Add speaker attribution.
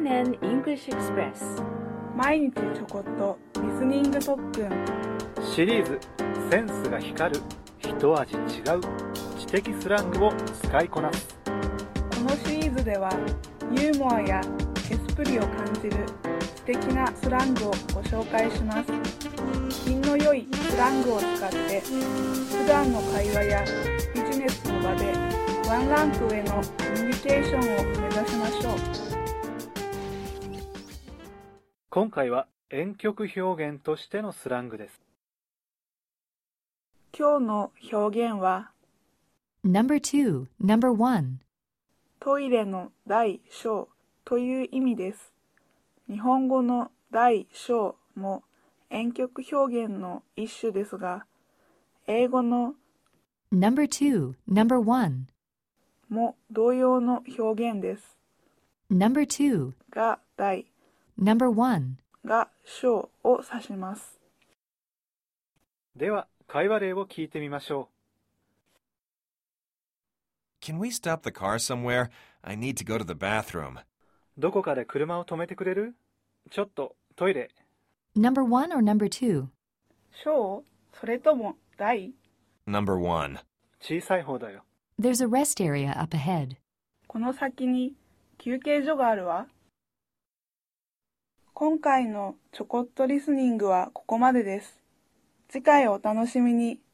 Speaker 1: CNN English Express
Speaker 2: 毎日ちょこっとリスニング特訓
Speaker 3: シリーズセンスが光る一味違う知的スラングを使いこなす。
Speaker 2: このシリーズではユーモアやエスプリを感じる知的なスラングをご紹介します。品の良いスラングを使って普段の会話やビジネスの場でワンランク上のコミュニケーションを目指しましょう。
Speaker 3: 今回は婉曲表現としてのスラングです。
Speaker 2: 今日の表現は
Speaker 4: No.2, No.1
Speaker 2: トイレの大小という意味です。日本語の大小も婉曲表現の一種ですが、英語の
Speaker 4: No.2, No.1
Speaker 2: も同様の表現です。
Speaker 4: No.2
Speaker 2: が大、
Speaker 4: No.1
Speaker 2: が小を指します。
Speaker 3: では、会話例を聞いてみましょ
Speaker 5: う。Can we stop the car somewhere? I need to go to the bathroom.
Speaker 3: どこかで車を止めてくれる？ちょっとトイレ。
Speaker 4: No.1 or No.2?
Speaker 2: 小？それとも大？
Speaker 5: No.1
Speaker 3: 小さい方だよ。
Speaker 4: There's a rest area up ahead.
Speaker 2: この先に休憩所があるわ。今回のちょこっとリスニングはここまでです。次回お楽しみに。